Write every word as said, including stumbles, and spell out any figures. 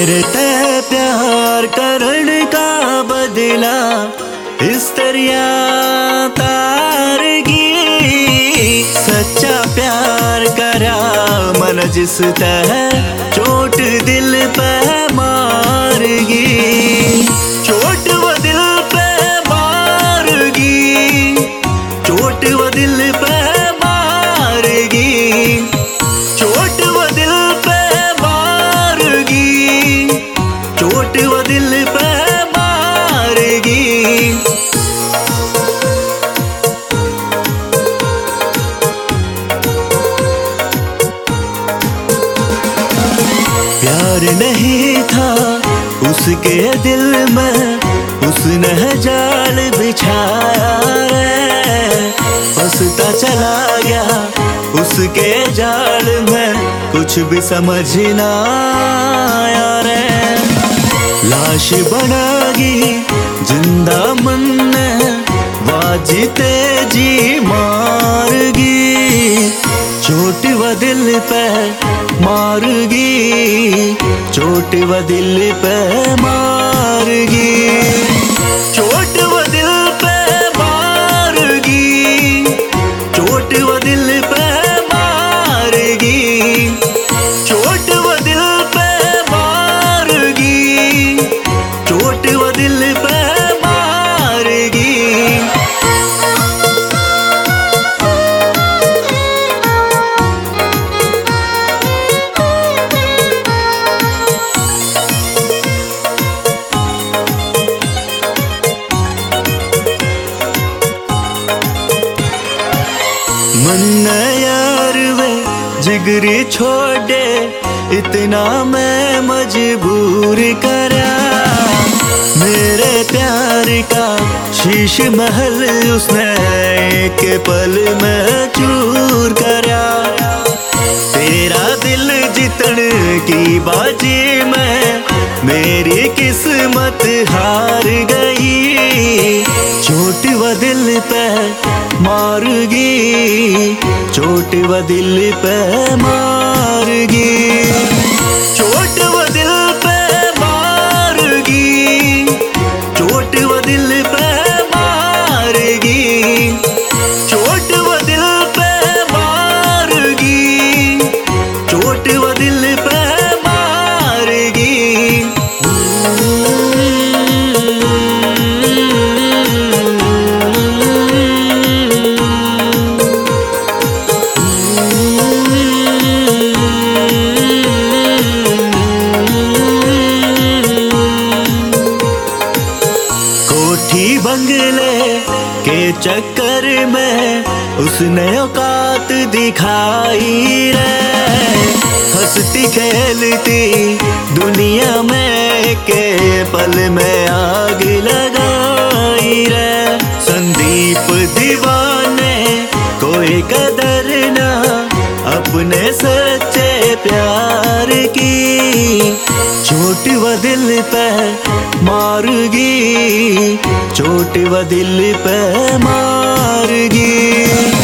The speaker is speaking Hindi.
मेरे ते प्यार करण का बदला इस दरिया तारगी। सच्चा प्यार करा मन जिस तह चोट दिल पे मारगी। चोट वो दिल पे मारगी, चोट वो दिल पे मारगी, चोट वो दिल पे मारगी, चोट वो दिल पे मारगी। प्यार नहीं था उसके दिल में, उसने जाल बिछाया रे। फंसता चला गया उसके जाल में, कुछ भी समझ ना आया रे। लाश बनागी जिंदा मन ने, वाजिते जी मारगी। चोट व दिल पे मारगी, चोट व दिल पे मारगी, चोट व दिल पे मारगी, चोट व दिल पे मारगी, चोट व दिल पे मारगी, चोट व दिल पे मारगी। मन यार वे जिगरी छोड़े, इतना मैं मजबूर करा। मेरे प्यार का शीश महल उसने एक पल में चूर करा। तेरा दिल जितन की बाजी में मेरी किस्मत हार गई। चोट व दिल पे मारगी, चोट व दिल पे मारगी, चोट व दिल पे मारगी, चोट व दिल पे मारगी, चोट व दिल पे मारगी, चोट व दिल पे मारगी। कोठी बंगले के चक्कर में उसने औकात दिखाई रे। हंसती खेलती दुनिया में के पल में आग लगाई रे। संदीप दीवाने कोई कदर ना अपने सच्चे प्यार की। चोट व दिल पे मारगी, चोट व दिल पे मारगी।